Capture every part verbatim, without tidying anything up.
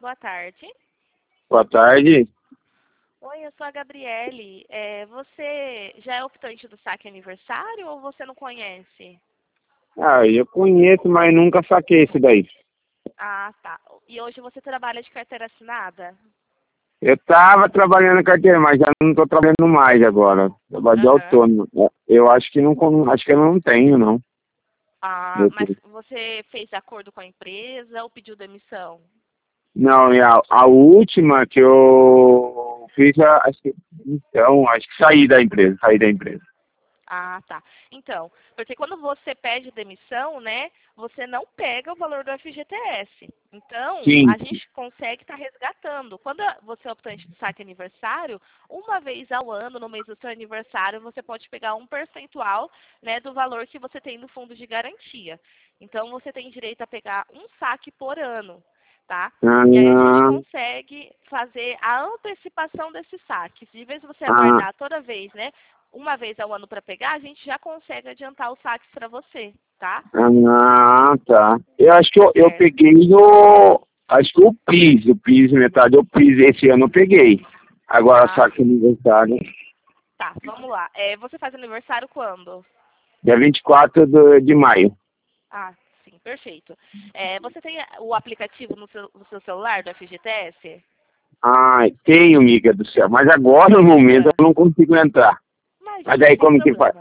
boa tarde. Boa tarde. Oi, eu sou a Gabriele. É, você já é optante do saque aniversário ou você não conhece? Ah, eu conheço, mas nunca saquei esse daí. Ah, tá. E hoje você trabalha de carteira assinada? Eu tava trabalhando na carteira, mas já não tô trabalhando mais agora. Trabalho de Aham. autônomo. Eu acho que não, acho que eu não tenho, não. Ah, mas você fez acordo com a empresa ou pediu demissão? Não, e a, a última que eu fiz, a- acho que, então, acho que saí da empresa, saí da empresa. Ah, tá. Então, porque quando você pede demissão, né, você não pega o valor do F G T S. Então, Sim. a gente consegue estar resgatando. Quando você é optante do saque aniversário, uma vez ao ano, no mês do seu aniversário, você pode pegar um percentual, né, do valor que você tem no fundo de garantia. Então, você tem direito a pegar um saque por ano, tá? E aí a gente Ah, consegue fazer a antecipação desses saques. De vez você ah, aguardar toda vez, né, uma vez ao ano para pegar, a gente já consegue adiantar os saques para você, tá? ah, tá. Eu acho que eu, eu Certo. peguei no. Acho que o PIS, o PIS, metade do PIS, esse ano eu peguei. Agora Ah, saque aniversário. tá, vamos lá. É, você faz aniversário quando? Dia vinte e quatro de, de maio. Ah, sim, perfeito. É, você tem o aplicativo no seu, no seu celular do F G T S? Ai, tenho, miga do céu. Mas agora, no momento, Ah, eu não consigo entrar. Mas imagina, aí sem como que faz? problema.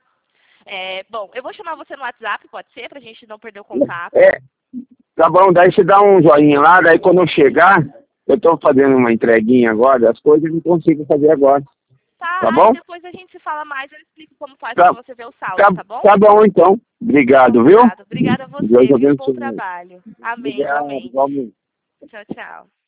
É, bom, eu vou chamar você no WhatsApp, pode ser, pra gente não perder o contato. É, tá bom, daí você dá um joinha lá, daí quando eu chegar, eu tô fazendo uma entreguinha agora, as coisas eu não consigo fazer agora. Tá, Tá aí bom? depois a gente se fala mais, eu explico como faz pra Tá, você ver o saldo, tá, tá bom? tá bom então. Obrigado, viu? Combinado. Obrigada a Deus você, viu? Bom abençoe. trabalho. Amém, Obrigado, igualmente. igualmente. Tchau, tchau.